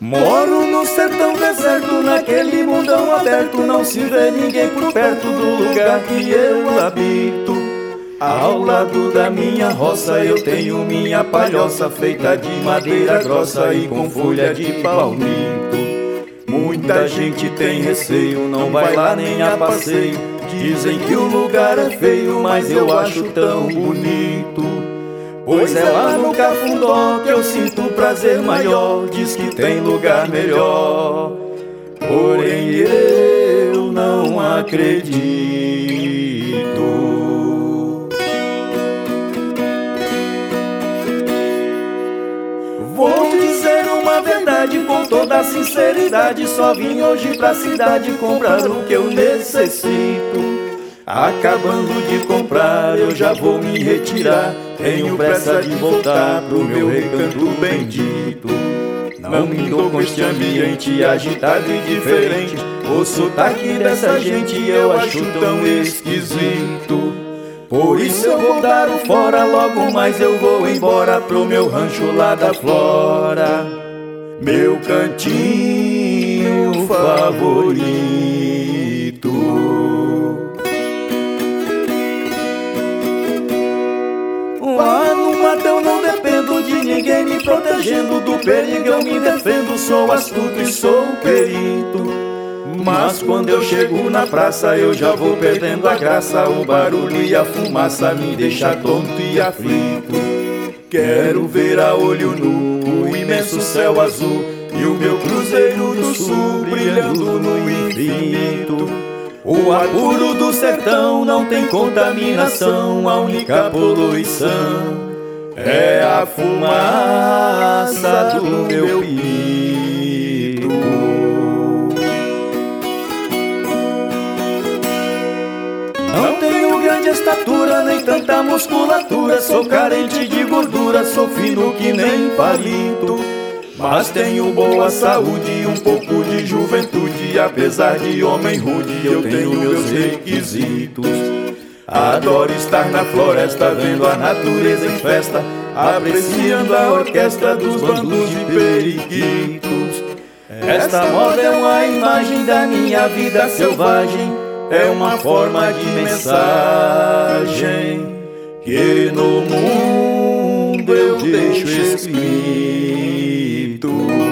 Moro no sertão deserto, naquele mundão aberto, não se vê ninguém por perto do lugar que eu habito. Ao lado da minha roça eu tenho minha palhoça, feita de madeira grossa e com folha de palmito. Muita gente tem receio, não vai lá nem a passeio. Dizem que o lugar é feio, mas eu acho tão bonito. Pois é lá no Cafundó que eu sinto prazer maior. Diz que tem lugar melhor, porém eu não acredito. Vou dizer uma verdade com toda sinceridade, só vim hoje pra cidade comprar o que eu necessito. Acabando de comprar eu já vou me retirar, tenho pressa de voltar pro meu recanto bendito. Não me dou com este ambiente agitado e diferente, o sotaque dessa gente eu acho tão esquisito. Por isso eu vou dar o fora, logo mais eu vou embora pro meu rancho lá da Flora, meu cantinho favorito. Lá no mato eu não dependo de ninguém me protegendo, do perigo eu me defendo, sou astuto e sou perito. Mas quando eu chego na praça eu já vou perdendo a graça, o barulho e a fumaça me deixa tonto e aflito. Quero ver a olho nu o imenso céu azul e o meu cruzeiro do sul brilhando no infinito. O ar puro do sertão não tem contaminação, a única poluição é a fumaça do meu pito. Não tenho grande estatura, nem tanta musculatura, sou carente de gordura, sou fino que nem palito. Mas tenho boa saúde e um pouco de juventude, apesar de homem rude eu tenho meus requisitos. Adoro estar na floresta vendo a natureza em festa, apreciando a orquestra dos bandos de periquitos. Esta moda é uma imagem da minha vida selvagem, é uma forma de mensagem que no mundo eu deixo escrito.